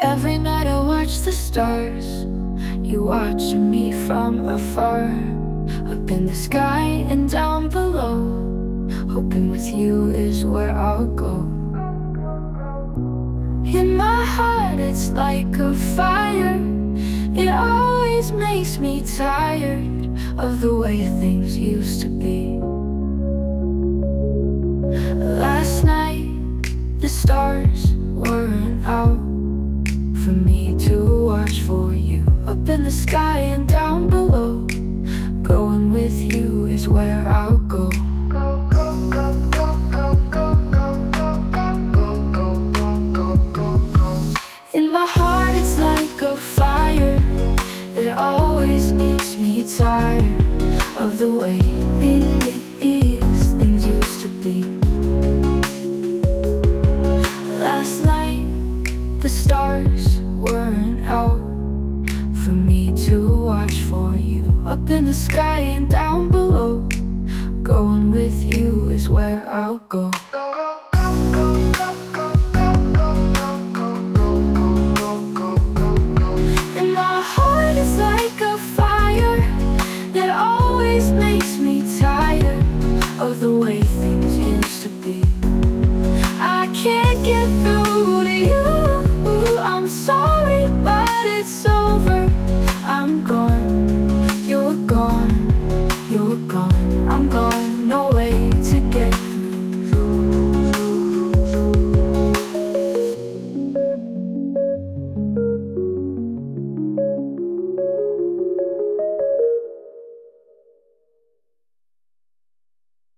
Every night I watch the stars. You watching me from afar, up in the sky and down below. Hoping with you is where I'll go. In my heart it's like a fire. It always makes me tired of the way things used to be. Last night the stars weren't out for me to watch for you. Up in the sky and down below, going with you is where I'll go. In my heart it's like a fire. It always makes me tired of the way things used to be. Last night the stars weren't out for me to watch for you. Up in the sky and down below, going with you is where I'll go. And my heart is like a fire that always makes me tired of the way things used to be. I can't get through to you